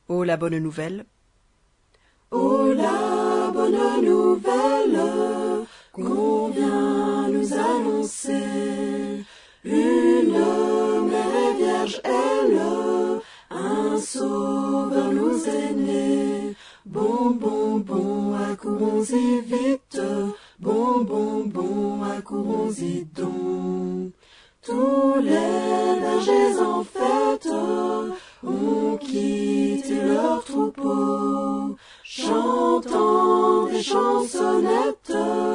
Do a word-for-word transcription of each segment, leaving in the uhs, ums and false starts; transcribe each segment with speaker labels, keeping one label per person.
Speaker 1: Oh la bonne nouvelle.
Speaker 2: Oh la bonne nouvelle qu'on vient nous annoncer. Une mère vierge, elle, un sauveur nous est né. Bon, bon, bon, accourons-y vite, bon, bon, bon, accourons-y donc. Tous les bergers en fête ont quitté leur troupeau, chantant des chansonnettes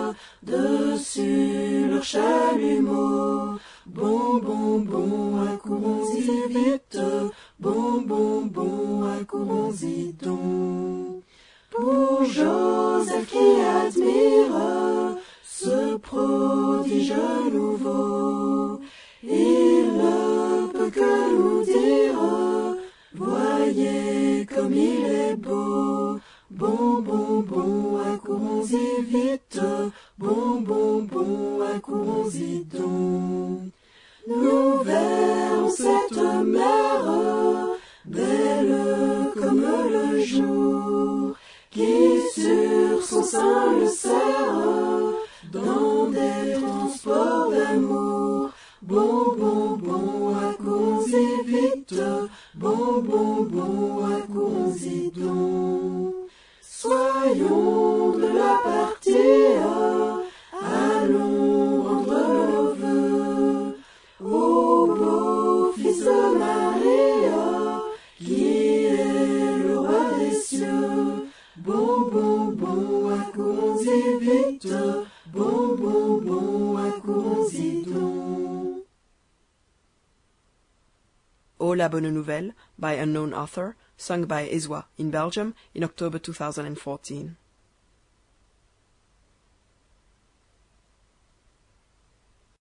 Speaker 2: dessus leur chalumeau. Bon, bon, bon, accourons-y vite, bon, bon, bon, accourons-y donc. Pour Joseph qui admire ce prodige nouveau, il ne peut que nous dire, voyez comme il est beau. Bon, bon, bon, accourons-y vite, bon, bon, bon, accourons-y donc. Nous verrons cette mère, belle comme le jour, qui sur son sein le serre, dans des transports d'amour. Bon, bon, bon, accourons-y vite, bon, bon, bon, accourons-y donc. Soyons de la partie, allons rendre nos vœux au beau Fils de Marie, qui est le roi des cieux. Bon, bon, bon, accourons-y vite, bon, bon, bon, accourons-y donc.
Speaker 1: Oh la bonne nouvelle by unknown author, sung by Iswa in Belgium in October two thousand fourteen.